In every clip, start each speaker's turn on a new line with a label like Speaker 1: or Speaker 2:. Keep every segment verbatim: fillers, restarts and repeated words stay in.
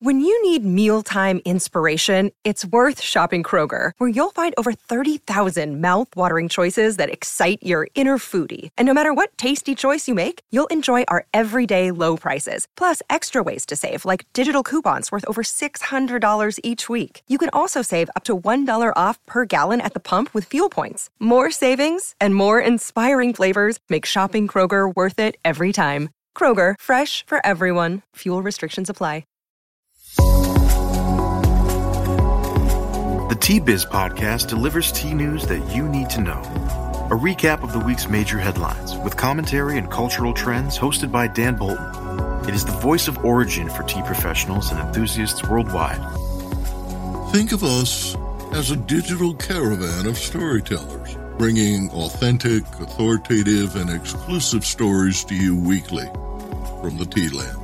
Speaker 1: When you need mealtime inspiration, it's worth shopping Kroger, where you'll find over thirty thousand mouth-watering choices that excite your inner foodie. And no matter what tasty choice you make, you'll enjoy our everyday low prices, plus extra ways to save, like digital coupons worth over six hundred dollars each week. You can also save up to one dollar off per gallon at the pump with fuel points. More savings and more inspiring flavors make shopping Kroger worth it every time. Kroger, fresh for everyone. Fuel restrictions apply.
Speaker 2: The T-Biz podcast delivers tea news that you need to know. A recap of the week's major headlines with commentary and cultural trends hosted by Dan Bolton. It is the voice of origin for tea professionals and enthusiasts worldwide.
Speaker 3: Think of us as a digital caravan of storytellers, bringing authentic, authoritative, and exclusive stories to you weekly from the tea lands.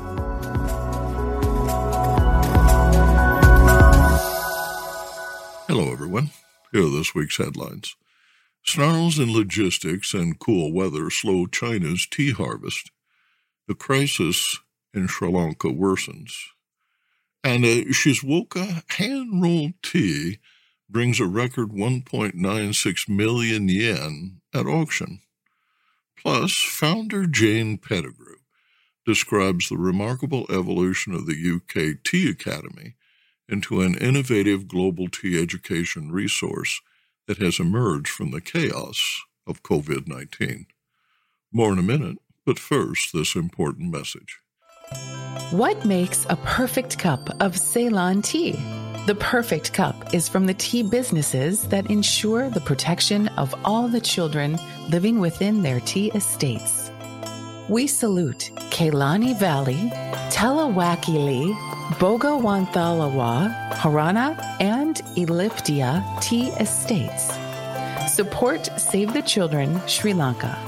Speaker 3: Hello, everyone. Here are this week's headlines. Snarls in logistics and cool weather slow China's tea harvest. The crisis in Sri Lanka worsens. And a Shizuoka hand-rolled tea brings a record one point nine six million yen at auction. Plus, founder Jane Pettigrew describes the remarkable evolution of the U K Tea Academy into an innovative global tea education resource that has emerged from the chaos of covid nineteen. More in a minute, but first, this important message.
Speaker 4: What makes a perfect cup of Ceylon tea? The perfect cup is from the tea businesses that ensure the protection of all the children living within their tea estates. We salute Kailani Valley, Telawakili, Bogawanthalawa, Harana, and Elliptia tea estates. Support Save the Children, Sri Lanka.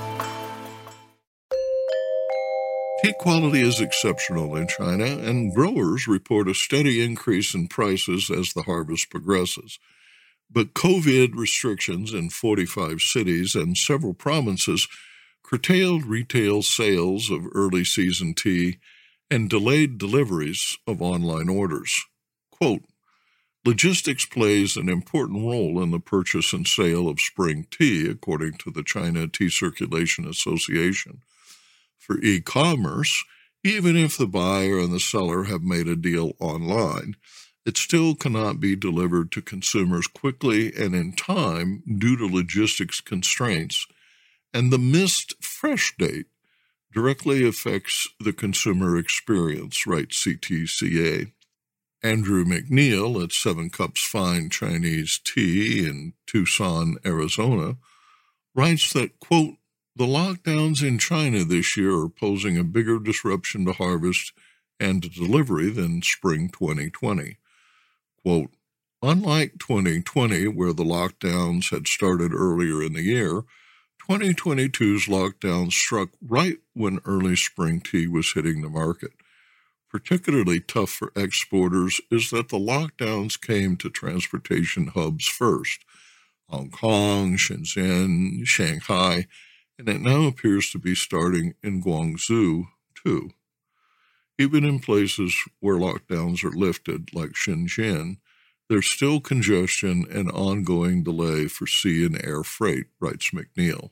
Speaker 3: Tea quality is exceptional in China, and growers report a steady increase in prices as the harvest progresses. But COVID restrictions in forty-five cities and several provinces curtailed retail sales of early season tea and delayed deliveries of online orders. Quote, logistics plays an important role in the purchase and sale of spring tea, according to the China Tea Circulation Association. For e-commerce, even if the buyer and the seller have made a deal online, it still cannot be delivered to consumers quickly and in time due to logistics constraints, and the missed fresh date directly affects the consumer experience, writes C T C A. Andrew McNeil at Seven Cups Fine Chinese Tea in Tucson, Arizona, writes that, quote, the lockdowns in China this year are posing a bigger disruption to harvest and to delivery than spring twenty twenty. Quote, unlike twenty twenty, where the lockdowns had started earlier in the year, twenty twenty-two's lockdown struck right when early spring tea was hitting the market. Particularly tough for exporters is that the lockdowns came to transportation hubs first, Hong Kong, Shenzhen, Shanghai, and it now appears to be starting in Guangzhou, too. Even in places where lockdowns are lifted, like Shenzhen, there's still congestion and ongoing delay for sea and air freight, writes McNeil.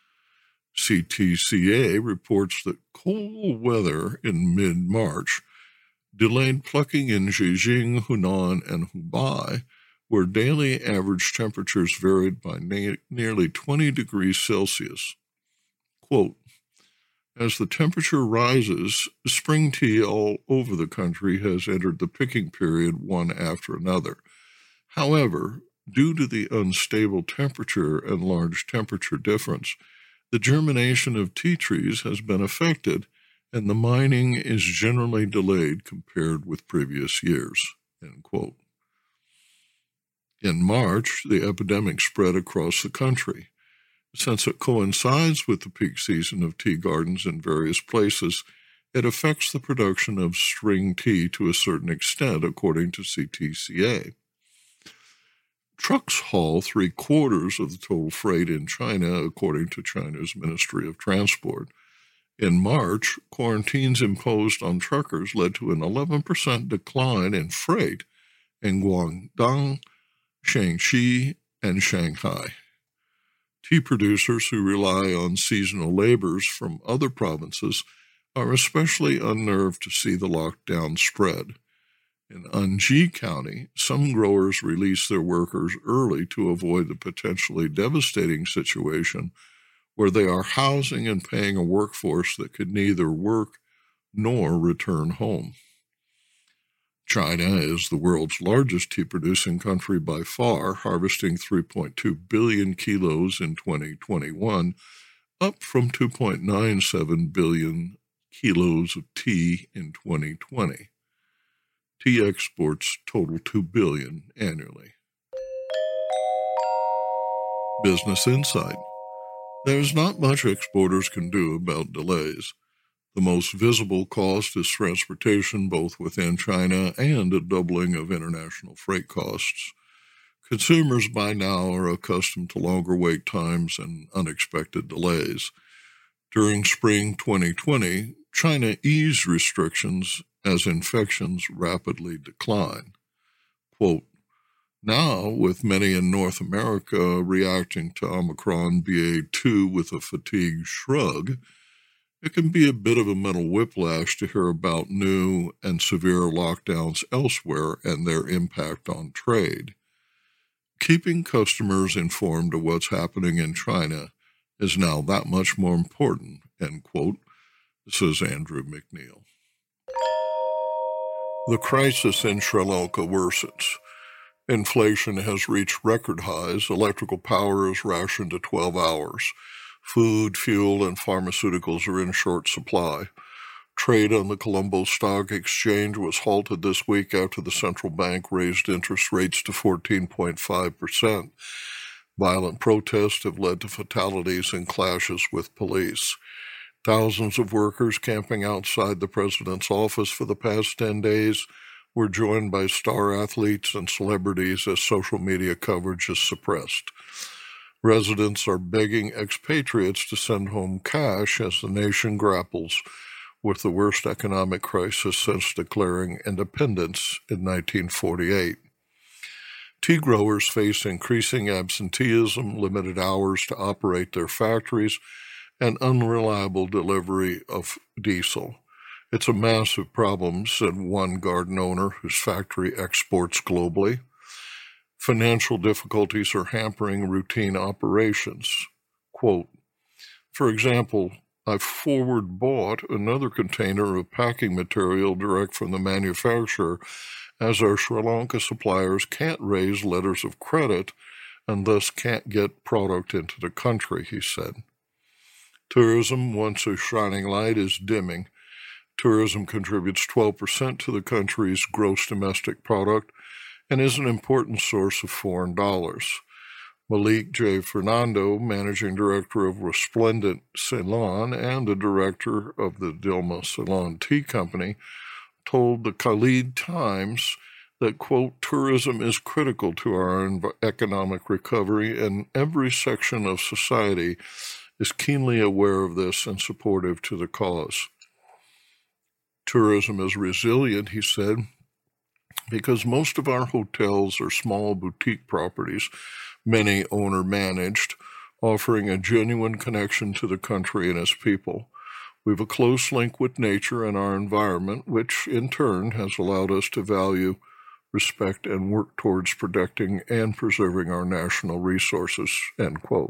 Speaker 3: C T C A reports that cold weather in mid-March delayed plucking in Zhejiang, Hunan, and Hubei, where daily average temperatures varied by na- nearly twenty degrees Celsius. Quote, as the temperature rises, spring tea all over the country has entered the picking period one after another. However, due to the unstable temperature and large temperature difference, the germination of tea trees has been affected, and the mining is generally delayed compared with previous years. End quote. In March, the epidemic spread across the country. Since it coincides with the peak season of tea gardens in various places, it affects the production of spring tea to a certain extent, according to C T C A. Trucks haul three-quarters of the total freight in China, according to China's Ministry of Transport, In March, quarantines imposed on truckers led to an eleven percent decline in freight in Guangdong, Shaanxi, and Shanghai. Tea producers who rely on seasonal labors from other provinces are especially unnerved to see the lockdown spread. In Anji County, some growers release their workers early to avoid the potentially devastating situation where they are housing and paying a workforce that could neither work nor return home. China is the world's largest tea-producing country by far, harvesting three point two billion kilos in twenty twenty-one, up from two point nine seven billion kilos of tea in twenty twenty. Tea exports total two billion dollars annually. Business Insight. There's not much exporters can do about delays. The most visible cost is transportation both within China and a doubling of international freight costs. Consumers by now are accustomed to longer wait times and unexpected delays. During spring twenty twenty, China eased restrictions as infections rapidly decline. Quote, now, with many in North America reacting to Omicron B A two with a fatigued shrug, it can be a bit of a mental whiplash to hear about new and severe lockdowns elsewhere and their impact on trade. Keeping customers informed of what's happening in China is now that much more important, end quote, says Andrew McNeil. The crisis in Sri Lanka worsens. Inflation has reached record highs. Electrical power is rationed to twelve hours. Food, fuel, and pharmaceuticals are in short supply. Trade on the Colombo Stock Exchange was halted this week after the central bank raised interest rates to fourteen point five percent. Violent protests have led to fatalities and clashes with police. Thousands of workers camping outside the president's office for the past ten days were joined by star athletes and celebrities as social media coverage is suppressed. Residents are begging expatriates to send home cash as the nation grapples with the worst economic crisis since declaring independence in nineteen forty-eight. Tea growers face increasing absenteeism, limited hours to operate their factories, and unreliable delivery of diesel. It's a massive problem, said one garden owner whose factory exports globally. Financial difficulties are hampering routine operations. Quote, for example, I forward bought another container of packing material direct from the manufacturer as our Sri Lanka suppliers can't raise letters of credit and thus can't get product into the country, he said. Tourism, once a shining light, is dimming. Tourism contributes twelve percent to the country's gross domestic product and is an important source of foreign dollars. Malik J. Fernando, managing director of Resplendent Ceylon and the director of the Dilma Ceylon Tea Company, told the Khalid Times that, quote, tourism is critical to our economic recovery and every section of society is keenly aware of this and supportive to the cause. Tourism is resilient, he said, because most of our hotels are small boutique properties, many owner-managed, offering a genuine connection to the country and its people. We have a close link with nature and our environment, which in turn has allowed us to value, respect, and work towards protecting and preserving our national resources, end quote.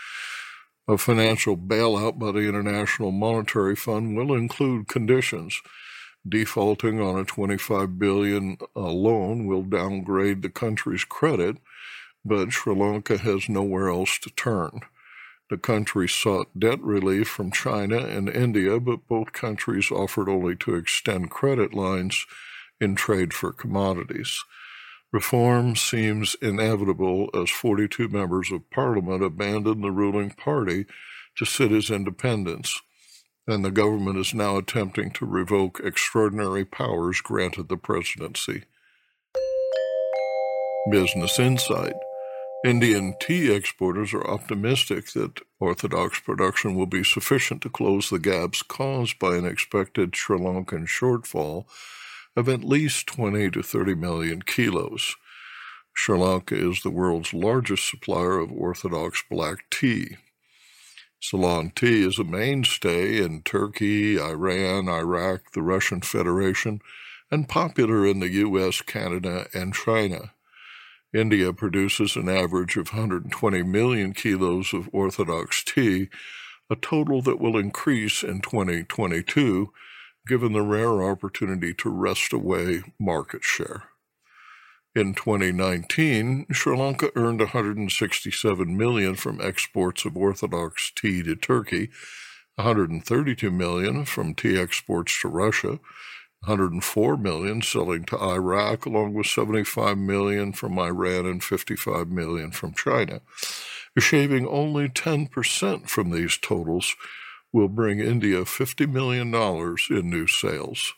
Speaker 3: A financial bailout by the International Monetary Fund will include conditions. Defaulting on a twenty-five billion dollars loan will downgrade the country's credit, but Sri Lanka has nowhere else to turn. The country sought debt relief from China and India, but both countries offered only to extend credit lines in trade for commodities. Reform seems inevitable as forty-two members of parliament abandoned the ruling party to sit as independents, and the government is now attempting to revoke extraordinary powers granted the presidency. Business Insight. Indian tea exporters are optimistic that orthodox production will be sufficient to close the gaps caused by an expected Sri Lankan shortfall of at least twenty to thirty million kilos. Sri Lanka is the world's largest supplier of orthodox black tea. Ceylon tea is a mainstay in Turkey, Iran, Iraq, the Russian Federation, and popular in the U S, Canada, and China. India produces an average of one hundred twenty million kilos of orthodox tea, a total that will increase in twenty twenty-two, given the rare opportunity to wrest away market share. In twenty nineteen, Sri Lanka earned one hundred sixty-seven million dollars from exports of orthodox tea to Turkey, one hundred thirty-two million dollars from tea exports to Russia, one hundred four million dollars selling to Iraq, along with seventy-five million dollars from Iran and fifty-five million dollars from China. Shaving only ten percent from these totals will bring India fifty million dollars in new sales.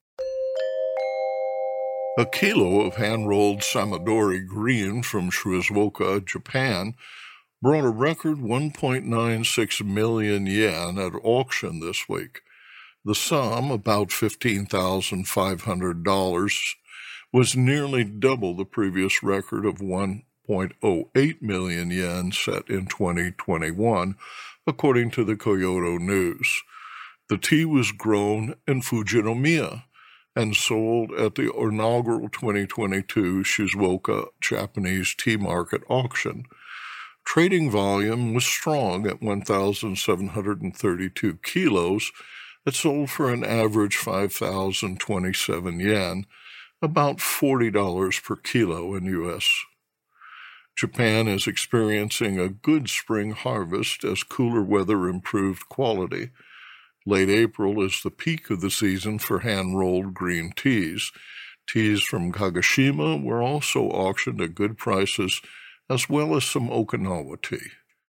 Speaker 3: A kilo of hand-rolled Samadori green from Shizuoka, Japan, brought a record one point nine six million yen at auction this week. The sum, about fifteen thousand five hundred dollars, was nearly double the previous record of one point oh eight million yen set in twenty twenty-one, according to the Kyodo News. The tea was grown in Fujinomiya and sold at the inaugural twenty twenty-two Shizuoka Japanese Tea Market auction. Trading volume was strong at one thousand seven hundred thirty-two kilos. It sold for an average five thousand twenty-seven yen, about forty dollars per kilo in U S. Japan is experiencing a good spring harvest as cooler weather improved quality. Late April is the peak of the season for hand-rolled green teas. Teas from Kagoshima were also auctioned at good prices, as well as some Okinawa tea.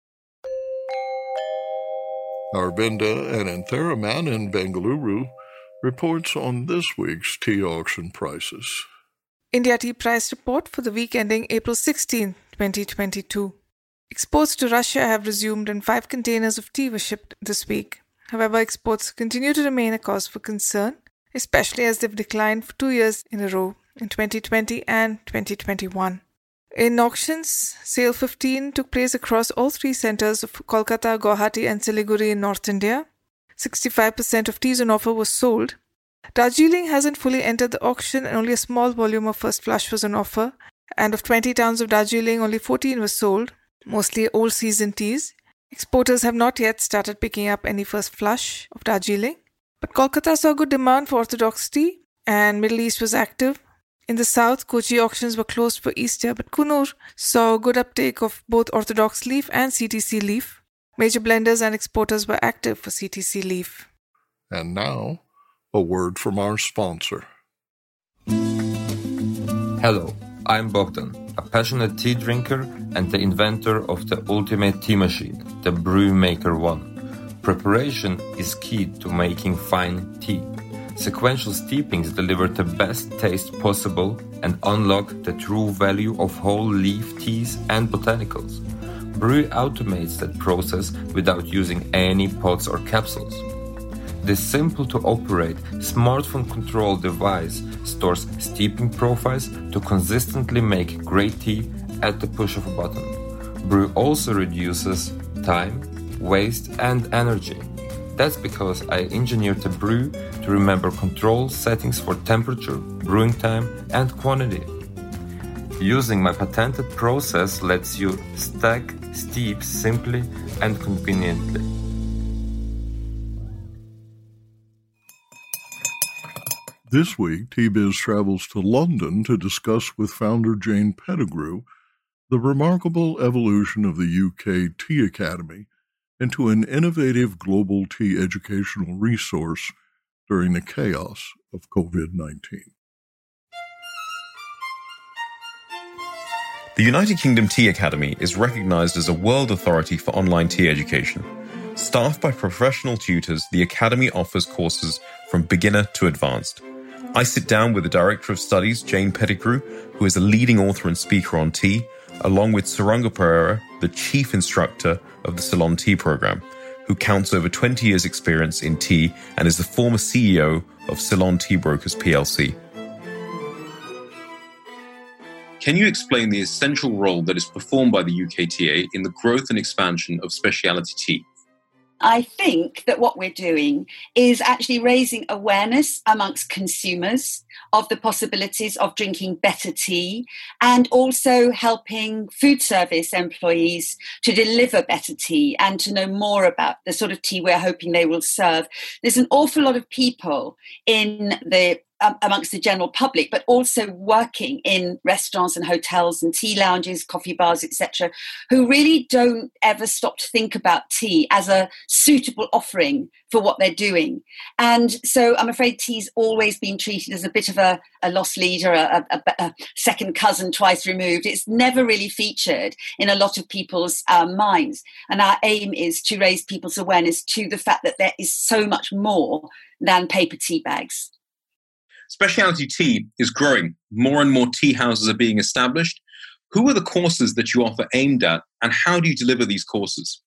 Speaker 3: Arvinda Anantharaman in Bengaluru reports on this week's tea auction prices.
Speaker 5: India Tea Price Report for the week ending April sixteenth, twenty twenty-two. Exports to Russia have resumed and five containers of tea were shipped this week. However, exports continue to remain a cause for concern, especially as they've declined for two years in a row in twenty twenty and twenty twenty-one. In auctions, Sale fifteen took place across all three centres of Kolkata, Guwahati and Siliguri in North India. sixty-five percent of teas on offer was sold. Darjeeling hasn't fully entered the auction and only a small volume of first flush was on offer. And of twenty towns of Darjeeling, only fourteen were sold, mostly old season teas. Exporters have not yet started picking up any first flush of Darjeeling. But Kolkata saw good demand for orthodox tea and Middle East was active. In the south, Kochi auctions were closed for Easter, but Coonoor saw good uptake of both orthodox leaf and C T C leaf. Major blenders and exporters were active for C T C leaf.
Speaker 3: And now, a word from our sponsor.
Speaker 6: Hello, I'm Bogdan, a passionate tea drinker and the inventor of the ultimate tea machine, the Brew Maker one. Preparation is key to making fine tea. Sequential steepings deliver the best taste possible and unlock the true value of whole leaf teas and botanicals. Brew automates that process without using any pots or capsules. This simple-to-operate, smartphone-controlled device stores steeping profiles to consistently make great tea at the push of a button. Brew also reduces time, waste, and energy. That's because I engineered the brew to remember control settings for temperature, brewing time, and quantity. Using my patented process lets you stack steep simply and conveniently.
Speaker 3: This week, T-Biz travels to London to discuss with founder Jane Pettigrew the remarkable evolution of the U K Tea Academy into an innovative global tea educational resource during the chaos of covid nineteen.
Speaker 7: The United Kingdom Tea Academy is recognized as a world authority for online tea education. Staffed by professional tutors, the Academy offers courses from beginner to advanced. I sit down with the Director of Studies, Jane Pettigrew, who is a leading author and speaker on tea, along with Saranga Pereira, the chief instructor of the Ceylon Tea program, who counts over twenty years' experience in tea and is the former C E O of Ceylon Tea Brokers P L C. Can you explain the essential role that is performed by the U K T A in the growth and expansion of specialty tea?
Speaker 8: I think that what we're doing is actually raising awareness amongst consumers of the possibilities of drinking better tea, and also helping food service employees to deliver better tea and to know more about the sort of tea we're hoping they will serve. There's an awful lot of people in the Um, amongst the general public, but also working in restaurants and hotels and tea lounges, coffee bars, et cetera, who really don't ever stop to think about tea as a suitable offering for what they're doing. And so I'm afraid tea's always been treated as a bit of a, a lost leader, a, a, a second cousin twice removed. It's never really featured in a lot of people's um, minds. And our aim is to raise people's awareness to the fact that there is so much more than paper tea bags.
Speaker 7: Specialty tea is growing. More and more tea houses are being established. Who are the courses that you offer aimed at, and how do you deliver these courses?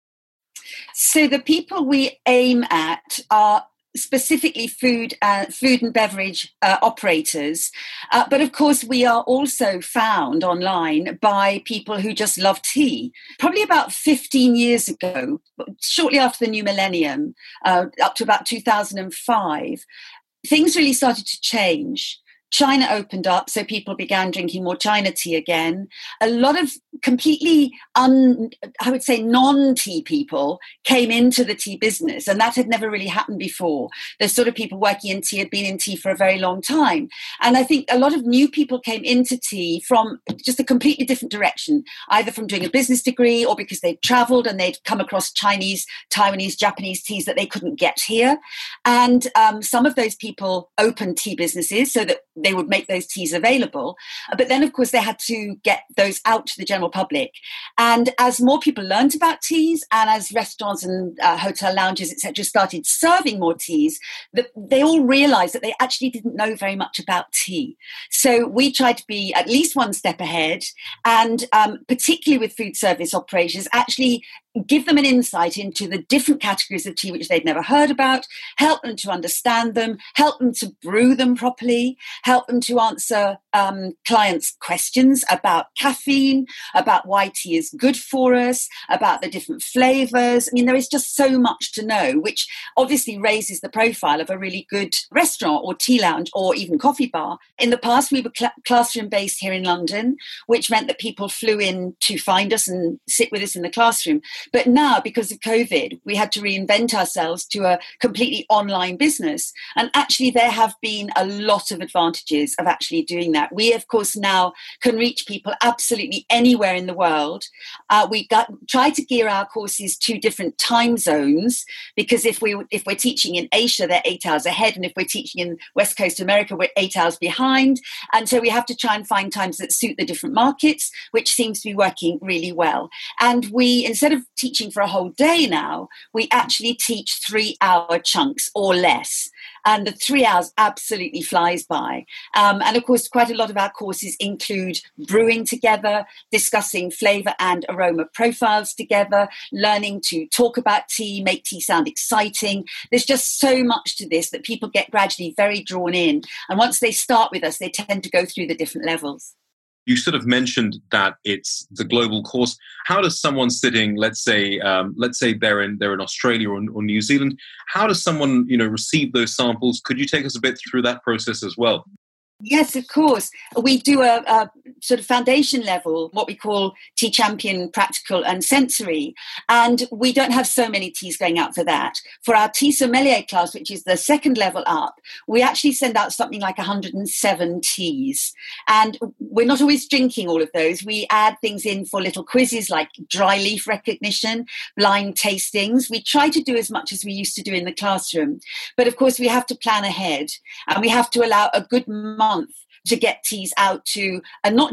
Speaker 8: So the people we aim at are specifically food, uh, food and beverage uh, operators. Uh, but of course, we are also found online by people who just love tea. Probably about fifteen years ago, shortly after the new millennium, uh, up to about two thousand five, things really started to change. China opened up, so people began drinking more China tea again. A lot of completely, un, I would say, non-tea people came into the tea business, and that had never really happened before. The sort of people working in tea had been in tea for a very long time. And I think a lot of new people came into tea from just a completely different direction, either from doing a business degree or because they'd traveled and they'd come across Chinese, Taiwanese, Japanese teas that they couldn't get here. And um, some of those people opened tea businesses so that they would make those teas available. But then, of course, they had to get those out to the general public. And as more people learned about teas, and as restaurants and uh, hotel lounges, et cetera, started serving more teas, the, they all realized that they actually didn't know very much about tea. So we tried to be at least one step ahead, and um, particularly with food service operations, actually give them an insight into the different categories of tea which they'd never heard about, help them to understand them, help them to brew them properly, help them to answer um, clients' questions about caffeine, about why tea is good for us, about the different flavors. I mean, there is just so much to know, which obviously raises the profile of a really good restaurant or tea lounge or even coffee bar. In the past, we were cl- classroom-based here in London, which meant that people flew in to find us and sit with us in the classroom. But now, because of COVID, we had to reinvent ourselves to a completely online business. And actually, there have been a lot of advantages of actually doing that. We, of course, now can reach people absolutely anywhere in the world. Uh, we got, try to gear our courses to different time zones, because if, we, if we're teaching in Asia, they're eight hours ahead. And if we're teaching in West Coast America, we're eight hours behind. And so we have to try and find times that suit the different markets, which seems to be working really well. And we, instead of teaching for a whole day now, we actually teach three hour chunks or less. And the three hours absolutely flies by. Um, and of course, quite a lot of our courses include brewing together, discussing flavor and aroma profiles together, learning to talk about tea, make tea sound exciting. There's just so much to this that people get gradually very drawn in. And once they start with us, they tend to go through the different levels.
Speaker 7: You sort of mentioned that it's the global course. How does someone sitting, let's say, um, let's say they're in they're in Australia or, or New Zealand, how does someone, you know, receive those samples? Could you take us a bit through that process as well?
Speaker 8: Yes, of course. We do a, a sort of foundation level, what we call Tea Champion Practical and Sensory. And we don't have so many teas going out for that. For our Tea Sommelier class, which is the second level up, we actually send out something like one hundred seven teas. And we're not always drinking all of those. We add things in for little quizzes like dry leaf recognition, blind tastings. We try to do as much as we used to do in the classroom. But of course, we have to plan ahead, and we have to allow a good month to get teas out to, and not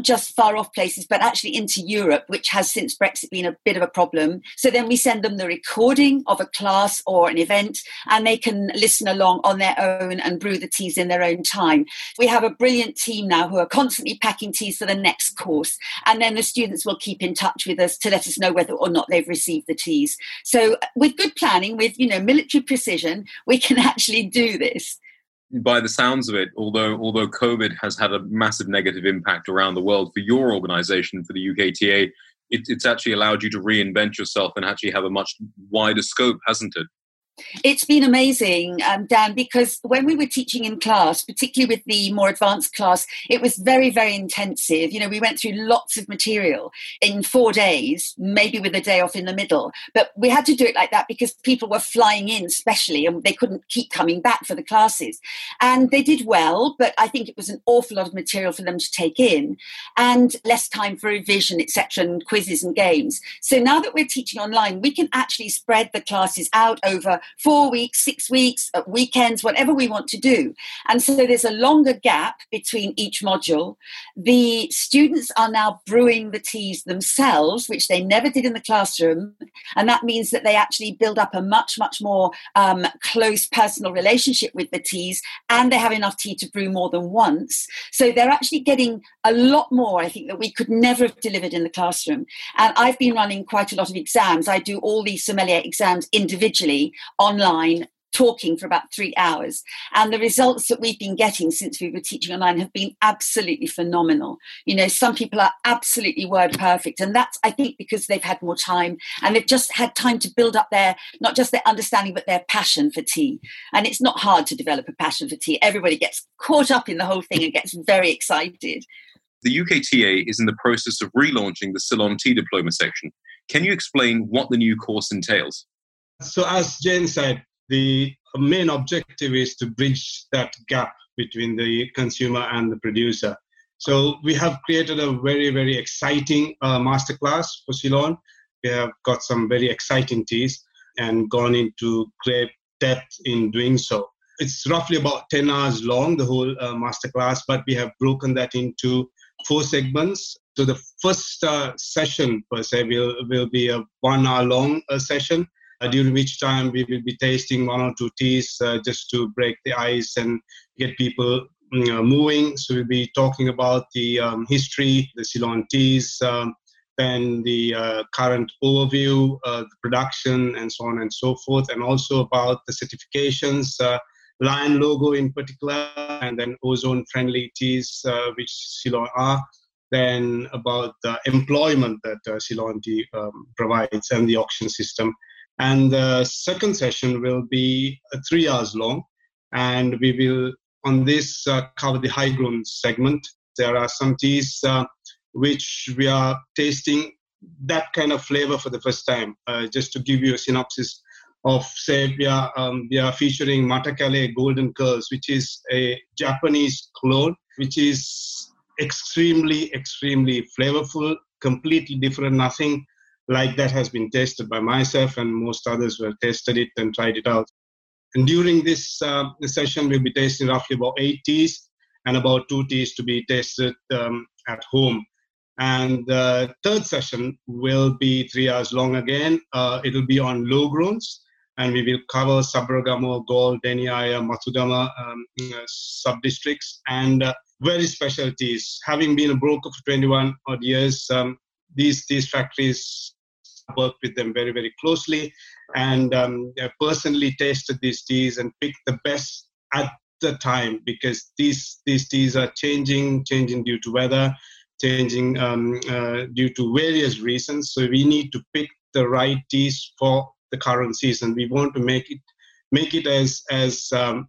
Speaker 8: not just far off places, but actually into Europe, which has since Brexit been a bit of a problem. So then we send them the recording of a class or an event, and they can listen along on their own and brew the teas in their own time. We have a brilliant team now who are constantly packing teas for the next course, and then the students will keep in touch with us to let us know whether or not they've received the teas. So with good planning, with, you know, military precision, we can actually do this.
Speaker 7: By the sounds of it, although although COVID has had a massive negative impact around the world for your organisation, for the U K T A, it, it's actually allowed you to reinvent yourself and actually have a much wider scope, hasn't it?
Speaker 8: It's been amazing, um, Dan, because when we were teaching in class, particularly with the more advanced class, it was very, very intensive. You know, we went through lots of material in four days, maybe with a day off in the middle. But we had to do it like that because people were flying in especially, and they couldn't keep coming back for the classes. And they did well, but I think it was an awful lot of material for them to take in and less time for revision, et cetera, and quizzes and games. So now that we're teaching online, we can actually spread the classes out over four weeks, six weeks, at weekends, whatever we want to do. And so there's a longer gap between each module. The students are now brewing the teas themselves, which they never did in the classroom. And that means that they actually build up a much, much more um, close personal relationship with the teas, and they have enough tea to brew more than once. So they're actually getting a lot more, I think, that we could never have delivered in the classroom. And I've been running quite a lot of exams. I do all these sommelier exams individually, online, talking for about three hours. And the results that we've been getting since we were teaching online have been absolutely phenomenal. You know, some people are absolutely word perfect. And that's, I think, because they've had more time and they've just had time to build up their, not just their understanding, but their passion for tea. And it's not hard to develop a passion for tea. Everybody gets caught up in the whole thing and gets very excited.
Speaker 7: The U K T A is in the process of relaunching the Ceylon Tea Diploma section. Can you explain what the new course entails?
Speaker 9: So as Jane said, the main objective is to bridge that gap between the consumer and the producer. So we have created a very, very exciting uh, masterclass for Ceylon. We have got some very exciting teas and gone into great depth in doing so. It's roughly about ten hours long, the whole uh, masterclass, but we have broken that into four segments. So the first uh, session per se will, will be a one hour long uh, session, uh, during which time we will be tasting one or two teas uh, just to break the ice and get people you know, moving. So we'll be talking about the um, history, the Ceylon teas, um, then the uh, current overview, uh, the production, and so on and so forth, and also about the certifications, uh, Lion logo in particular, and then ozone-friendly teas, uh, which Ceylon are. Then about the employment that uh, Ceylon Tea um, provides and the auction system. And the second session will be uh, three hours long, and we will, on this, uh, cover the high-grown segment. There are some teas uh, which we are tasting that kind of flavor for the first time. Uh, just to give you a synopsis of, say, we are, um, we are featuring Matakale Golden Curls, which is a Japanese clone, which is extremely, extremely flavorful, completely different. Nothing like that has been tasted by myself, and most others who have tasted it and tried it out. And during this uh, session, we'll be tasting roughly about eight teas and about two teas to be tasted um, at home. And the third session will be three hours long again. Uh, it will be on low growns, and we will cover Sabragamo, Gaul, Deniaya, Matsudama um, uh, sub-districts, and uh, very special teas. Having been a broker for twenty-one odd years, um, these, these factories work with them very, very closely, and um, I personally tasted these teas and picked the best at the time, because these, these teas are changing, changing due to weather, changing um, uh, due to various reasons. So we need to pick the right teas for the current season. We want to make it make it as as um,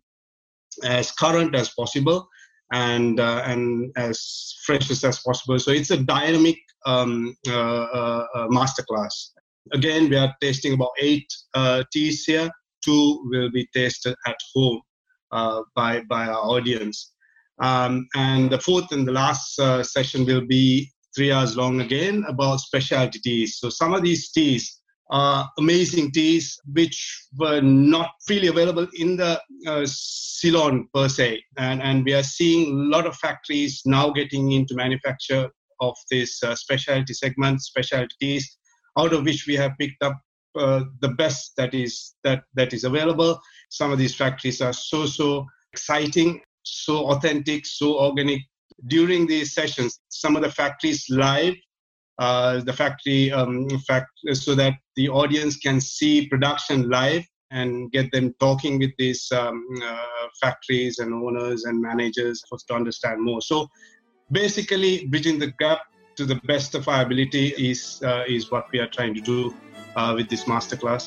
Speaker 9: as current as possible and uh, and as fresh as possible. So it's a dynamic um, uh, uh, uh, masterclass. Again, we are tasting about eight uh, teas here. Two will be tasted at home uh, by by our audience. Um, and the fourth and the last uh, session will be three hours long again about specialty teas. So some of these teas are amazing teas which were not freely available in the uh, Ceylon per se. And, and we are seeing a lot of factories now getting into manufacture of this uh, specialty segment, specialties, out of which we have picked up uh, the best that is that that is available. Some of these factories are so so exciting, so authentic, so organic. During these sessions, some of the factories live, uh, the factory um, fact, so that the audience can see production live and get them talking with these um, uh, factories and owners and managers for to understand more. So basically, bridging the gap to the best of our ability is uh, is what we are trying to do uh, with this masterclass.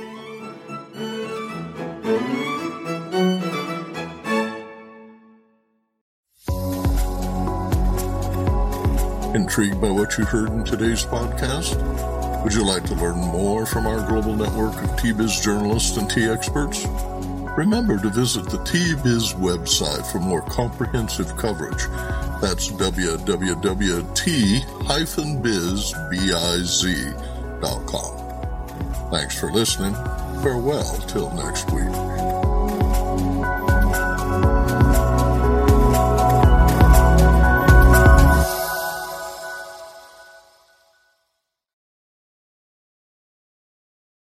Speaker 3: Intrigued by what you heard in today's podcast? Would you like to learn more from our global network of T-Biz journalists and tea experts? Remember to visit the T-Biz website for more comprehensive coverage. That's w w w dot t dash biz dot com. Thanks for listening. Farewell till next week.